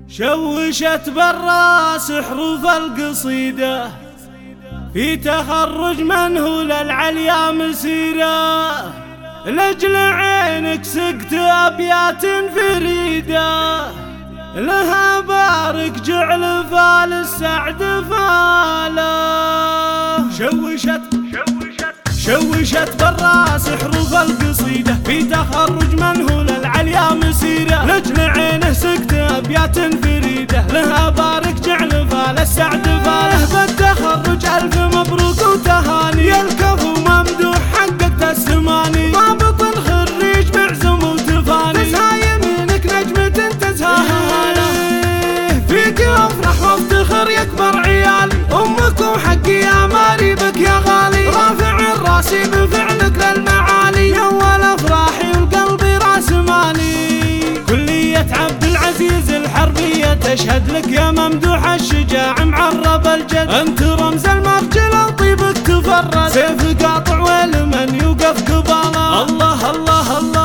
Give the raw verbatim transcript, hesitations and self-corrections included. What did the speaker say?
شوشت بالراس حروف القصيدة في تخرج منهول العليا مسيرة، لأجل عينك سقت أبيات فريدة، لها بارك جعل فال السعد فاله. شوشت شوشت بالراس حروف القصيدة في تخرج منهول العليا مسيرة، لأجل عينه سقت أبيات فريدة، لها بارك جعل فال السعد فاله. بالتخرج ألف مبروك وتهاني، يا الكفو ممدوح حققت السماني، ضابط الخريج بعزم وتفاني، تسعى يمينك نجمة تزهى له، فيك أفرح وافتخر يكبر عيالي، أمك وحقي أمالي بك يا غالي، رافع راسي بفعلك للمعالي، يا أول أفراحي والقلب راس مالي. كلية عبد العزيز الحربية تشهد لك يا ممدوح الشجاع معرب الجد، أنت رمز المرجلة وطيبك تفرد، سيف قاطع ولمن يوقف قباله. الله الله الله